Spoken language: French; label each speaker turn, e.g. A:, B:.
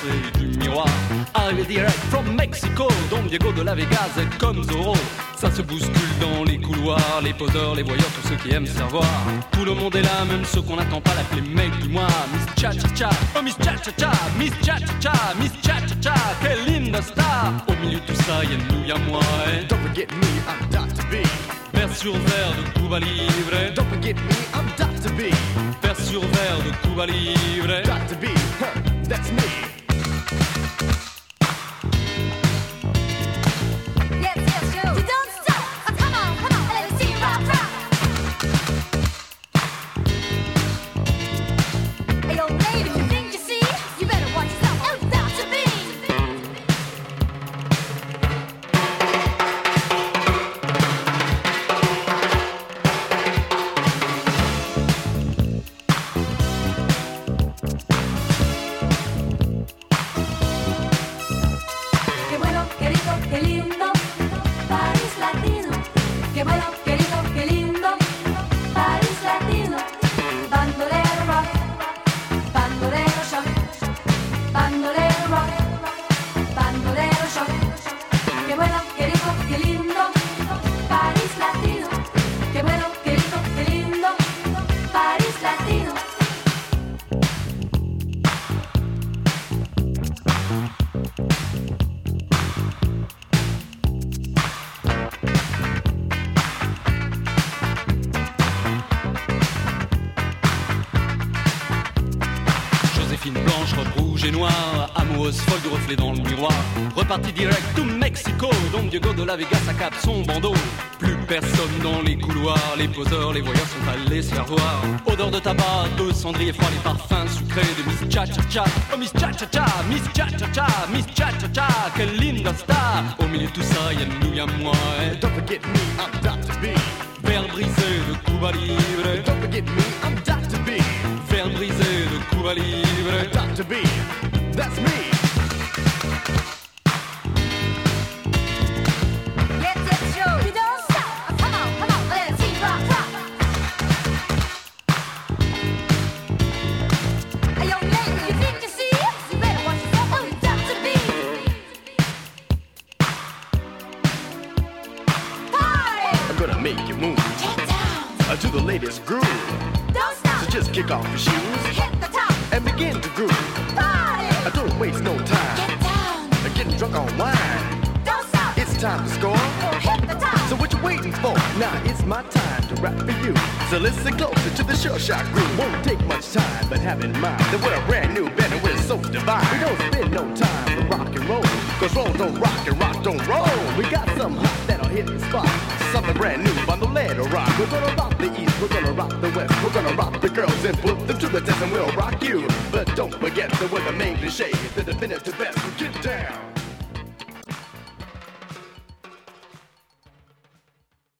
A: du miroir. Arrivé direct from Mexico, Don Diego de la Vegas comme Zorro. Ça se bouscule dans les couloirs, les poseurs, les voyeurs, tous ceux qui aiment savoir. Tout le monde est là, même ceux qu'on n'attend pas, l'appeler mec du mois. Miss Cha-Cha-Cha, oh Miss Cha-Cha-Cha, Miss Cha-Cha-Cha, Miss Cha-Cha-Cha, quelle linda star. Au milieu de tout ça, y'a nous, y'a moi.
B: Don't forget me, I'm Dr. B.
A: Vers sur verre de Cuba Libre.
B: Don't forget me, I'm Dr. B.
A: Vers sur verre de Cuba Libre.
B: Dr. B, that's me.
A: Folle du reflet dans le miroir. Reparti direct to Mexico, Don Diego de la Vegas accable son bandeau. Plus personne dans les couloirs, les poseurs, les voyeurs sont allés se faire voir. Odeur de tabac, de cendrier froid, les parfums sucrés de Miss Cha-Cha-Cha. Oh Miss Cha-Cha-Cha, Miss Cha-Cha-Cha, Miss Cha-Cha-Cha, quelle linda star. Au milieu de tout ça, y'a nous, y'a moi.
B: Don't forget me, I'm Dr. B.
A: Verre brisé de Cuba Libre.
B: Don't forget me, I'm Dr. B.
A: Verre brisé de Cuba Libre.
B: Dr. B, that's me. To the latest groove.
C: Don't stop.
B: So just kick off your shoes.
C: Hit the top.
B: And begin to groove.
C: Party.
B: Don't waste no time.
C: Get down.
B: Getting drunk on wine.
C: Don't stop.
B: It's time to score.
C: Hit the top.
B: So what you waiting for? Now it's my time to rap for you. So listen closer to the sure shot groove. Won't take much time, but have in mind that we're a brand new band and we're so divine. We don't spend no time with rock and roll. Cause roll don't rock and rock don't roll. We got some hot that'll hit the spot. Something brand new on the lead or rock. We're gonna rock the east, we're gonna rock the west. We're gonna rock the girls and put them to the test and we'll rock you. But don't forget that we're the main cliche, the definitive best.